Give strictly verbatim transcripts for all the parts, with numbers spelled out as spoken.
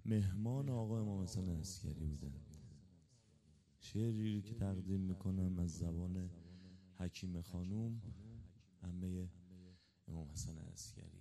مهمان آقا امام حسن عسکری بودن. شعری که تقدیم میکنم از زبان حکیم خانوم عمه امام حسن عسکری.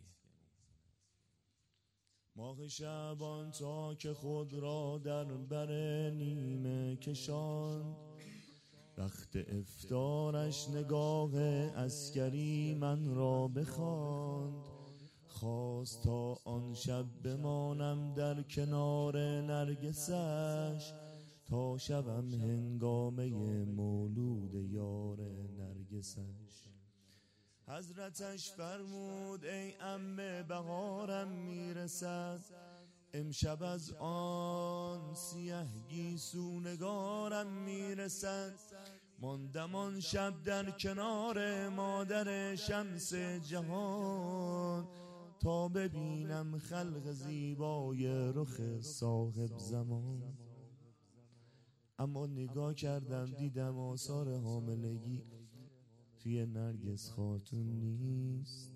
ماه شعبان تا که خود را در بر نیمه کشاند، وقت افطارش نگاه عسکری من را بخواند. خواست تا آن شب بمانم در کنار نرگسش، تا شبم هنگامه مولود یار نرگسش. حضرتش فرمود ای عمه بهارم میرسد، امشب از آن سیه گیسو نگارم میرسد. ماندم آن شب در کنار مادر شمس جهان، تا ببینم خلق زیبای رخ صاحب زمان. اما نگاه کردم دیدم آثار حاملگی توی نرگس خاتون نیست.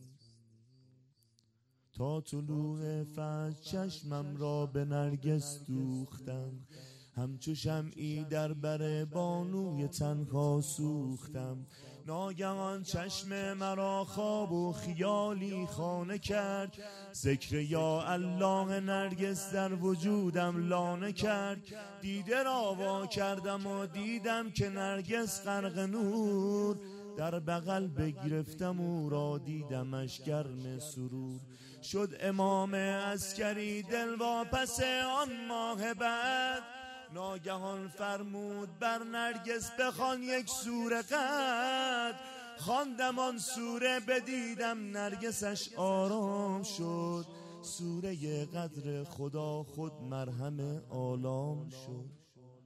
تا طلوع فجر چشمم را به نرگس دوختم، همچو شمعی در بر بانوی تنها سوختم. ناگهان چشم مرا خواب و خیالی خانه کرد، ذکر یا الله نرگس در وجودم لانه کرد. دیده را وا کردم و دیدم که نرگس غرق نور، در بغل بگرفتم او را دیدمش گرم سرور. شد امام عسکری دل واپس آن ماه بعد، ناگهان فرمود بر نرگس بخوان یک سوره قد. خواندم آن سوره بدیدم نرگسش آرام شد، سوره قدر خدا خود مرهم آلام شد.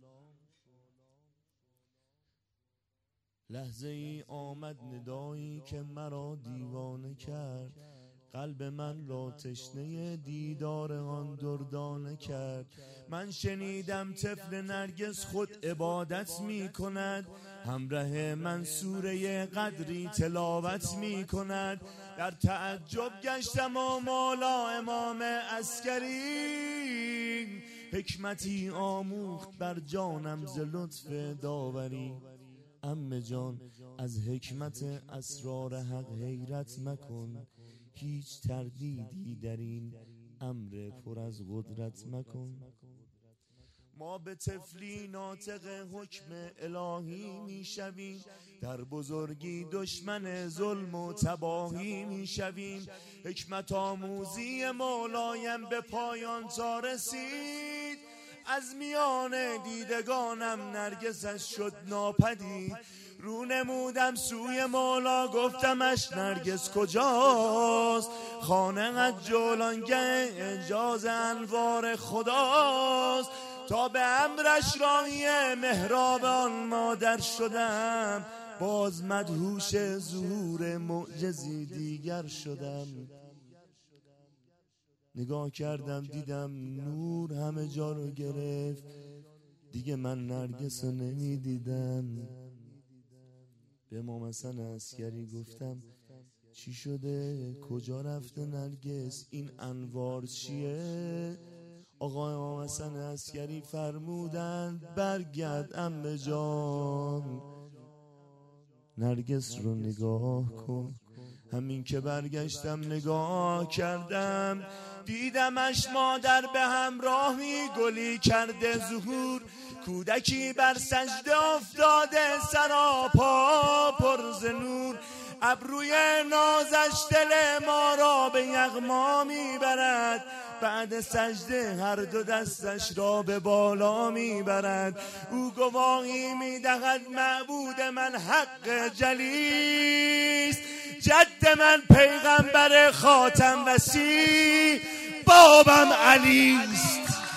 لحظه ای آمد ندایی که مرا دیوانه کرد، قلب من را تشنه دیدار آن دردانه کرد. من شنیدم طفل نرگس خود عبادت می کند، همراه من سوره قدری تلاوت می کند. در تعجب گشتم و مولا امام عسکری، حکمتی آموخت بر جانم ز لطف داوری. عمه جان از حکمت اسرار حق حیرت مکن، هیچ تردیدی در این امر پر از قدرت مکن. ما به طفلی ناطق حکم الهی میشویم، در بزرگی دشمن ظلم و تباهی میشویم. حکمت آموزی مولایم به پایان تا رسید، از میان دیدگانم نرگسش شد ناپدید. رو نمودم سوی مولا گفتمش نرگس کجاست، خانه جولانگه اعجاز انوار خداست. تا به امرش راهی محراب آن مادر شدم، باز مدهوش ظهور معجزی دیگر شدم. نگاه کردم دیدم نور همه جا رو گرفت، دیگه من نرگس رو نمی دیدم. به امام حسن عسکری گفتم چی شده؟ کجا رفته نرگس؟ این انوار چیه؟ آقا امام حسن عسکری فرمودند برگرد عمه جان، نرگس رو نگاه کن. همین که برگشتم نگاه کردم، دیدمش مادر به همراهی گلی کرده ظهور. کودکی بر سجده افتاده سراپا پر ز نور. ابروی نازش دل ما را به یغما میبرد، بعد سجده هر دو دستش را به بالا میبرد. او گواهی میدهد معبود من حق جلیست، جد من پیغمبر خاتم وصی، بابم علیست.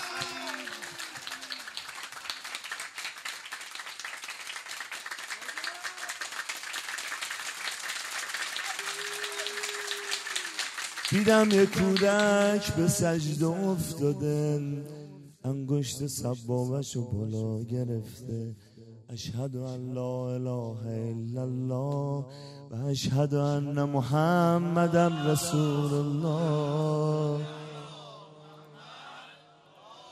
دیدم یک کودک به سجده افتاده، انگشت سبابش رو بالا گرفته. اشهد ان لا اله الا الله و اشهد ان محمد رسول الله.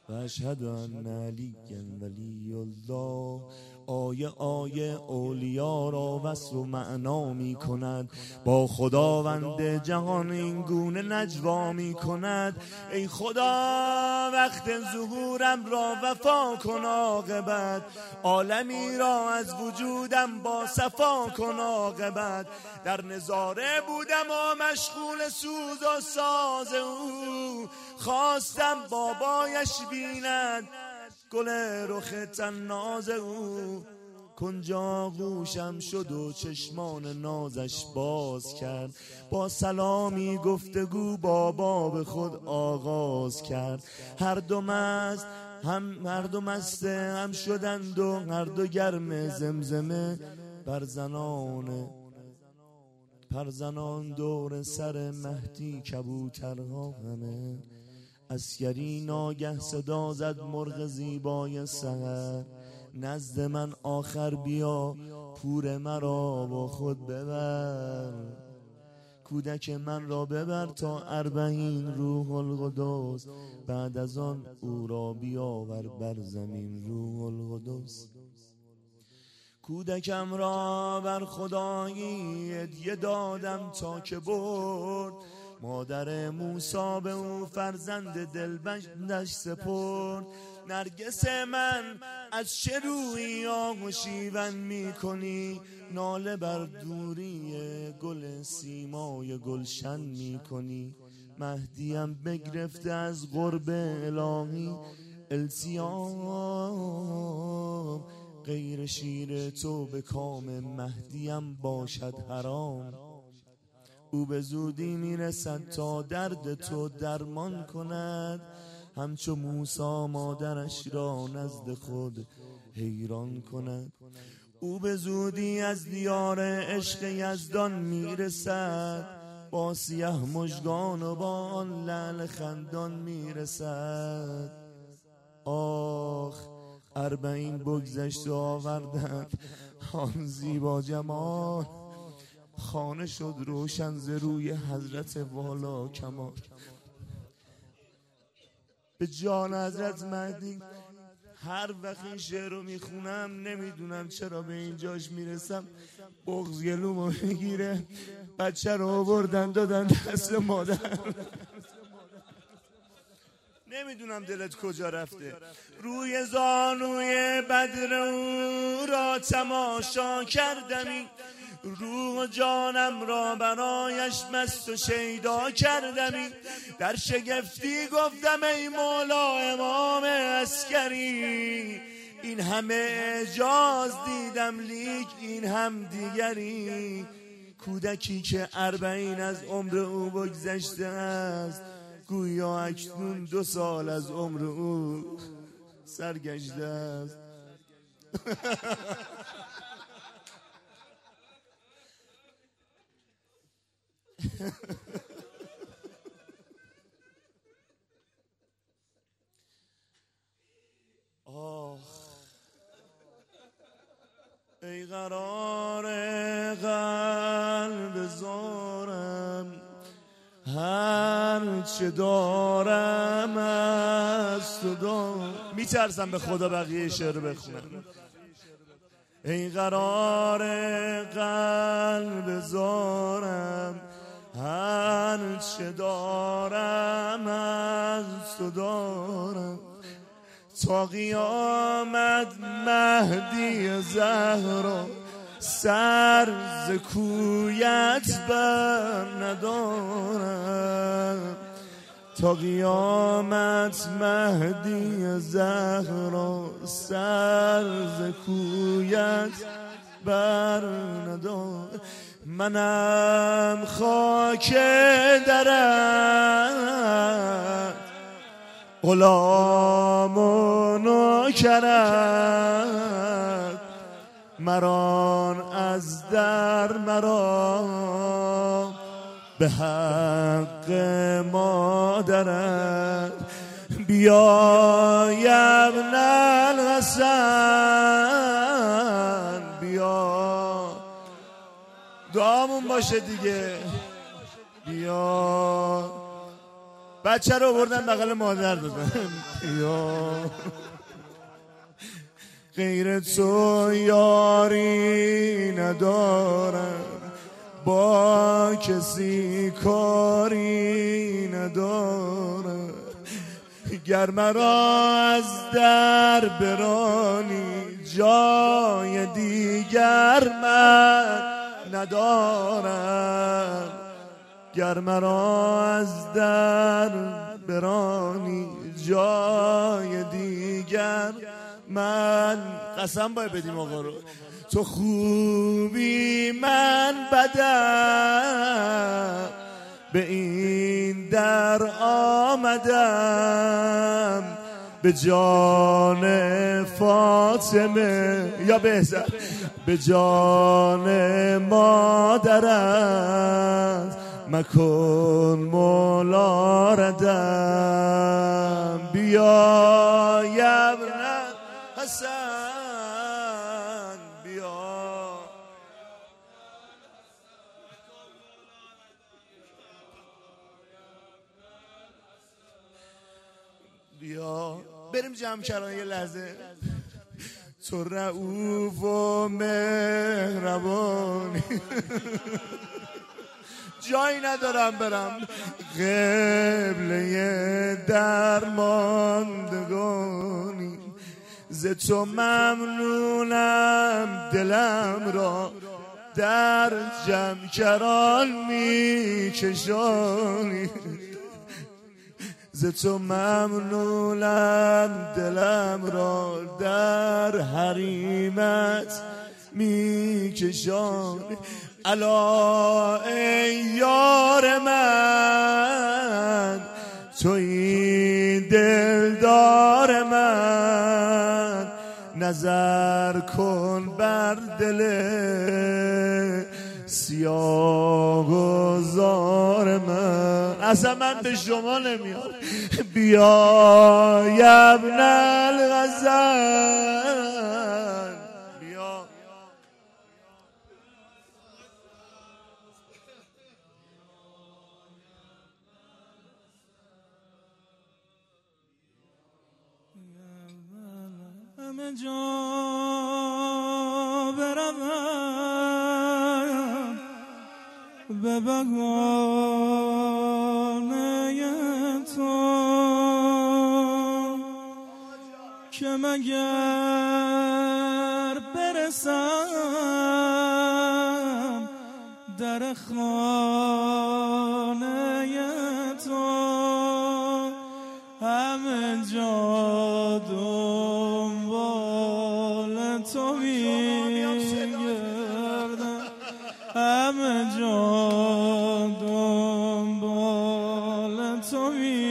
و اشهد ان علی ولی الله. آیه آیه اولیا را وصف و معنا می کند، با خداوند جهان این گونه نجوا می کند. ای خدا وقت ظهورم را وفا کن عاقبت، عالمی را از وجودم با صفا کن عاقبت. در نظاره بودم و مشغول سوز و ساز او، خواستم بابایش بیند گل رخ طناز او. کنجا گوشم شد و چشمان نازش باز کرد، با سلامی گفتگو بابا به خود آغاز کرد. هر دو مست هم هر دو مست هم شدند و هر دو گرم زمزمه بر زنان پر زنان دور سر مهدی کبوترها همه. عسکری ناگه صدا زد مرغ زیبای سحر، نزد من آخر بیا پور مرا با خود ببر. کودک من را ببر تا اربعین روح القدس، بعد از آن او را بیاور بر زمین روح القدس. کودکم را بر خدایی هدیه دادم تا که برد، مادر موسی به او فرزند دلبندش سپرد. نرگس من از چه روی آغوشیون می کنی، ناله بر دوری گل سیمای گلشن می کنی. مهدیم بگرفته از قرب الهی التیام، غیر شیر تو به کام مهدیم باشد حرام. او به زودی میرسد تا درد تو درمان کند، همچو موسی مادرش را نزد خود حیران کند. او به زودی از دیار عشق یزدان میرسد، با سیه مژگان و با آن لعل خندان میرسد. آخ اربعین بگذشت و آوردند آن زیبا جمال، خانه شد روشن ز روی حضرت والا کمال. به جان حضرت مهدی هر وقت این شعر رو میخونم نمیدونم چرا به اینجاش میرسم بغض گلومو میگیره. بچه رو آوردن دادن دست مادر، نمیدونم دلت کجا رفته. روی زانوی بدر او را تماشا کردمی، روح و جانم را برایش مست و شیدا کردمی. در شگفتی گفتم ای مولا امام عسکری، این همه اعجاز دیدم لیک این هم دیگری. کودکی که اربعین از عمر او بگذشته است، گویا اکنون دو سال از عمر او سرگشته است. آخ ای قرار قلب زارم، هر چه دارم از تو دارم. میترسم به خدا بقیه شعر بخونم. ای قرار قلب زارم، هر چه دارم از تو دارم. تا قیامت مهدی زهرا سر ز کویت بر ندارم. تا قیامت مهدی زهرا سر ز کویت بر ندارم. منم خاک درت غلام و نوکرت، مران از در مرا به حق مادرت. بیا یا ابن الحسن بیا، دعامون باشه دیگه. بیا بچه رو بردن بغل مادر دادن. یا غیر تو یاری ندارم، با کسی کاری ندارم، گر مرا از در برانی جای دیگر من ندارم، گر مرا از در برانی جای دیگر من. قسم باید بدیم آقا رو. تو خوبی من بدم، به این در آمدم، به جان فاطمه یا بهزاد به جان مادرت مکن مولا ردم. بیا یا ابن حسن بیا، بیا بریم جمع کردن یه لحظه. تو رؤوف و مهربانی، جایی ندارم برم، قبله درماندگانی، ز تو ممنونم دلم را در جمع کران می کشانی، ز تو ممنونم دلم را در حریمت می کشانی. الا ای یار من، توی دلدار من، نظر کن بر دل سیاه و زار من. اصلا من به شما نمیام. بیا یا ابن الغزل بیا. همه جا بروم به بگانه تو، که مگر برسم در خانه تو، همه جا دنبال تو میگردم، همه جا دنبال تو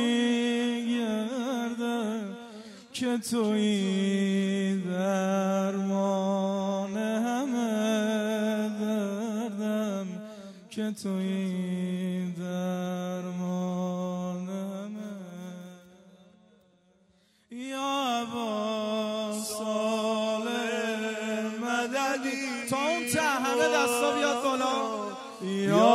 میگردم، که توی درمان همه دردم، که توی درمان همه. یا ابا صالح مددی، تا اون ته همه دستا بیاد بالا. یا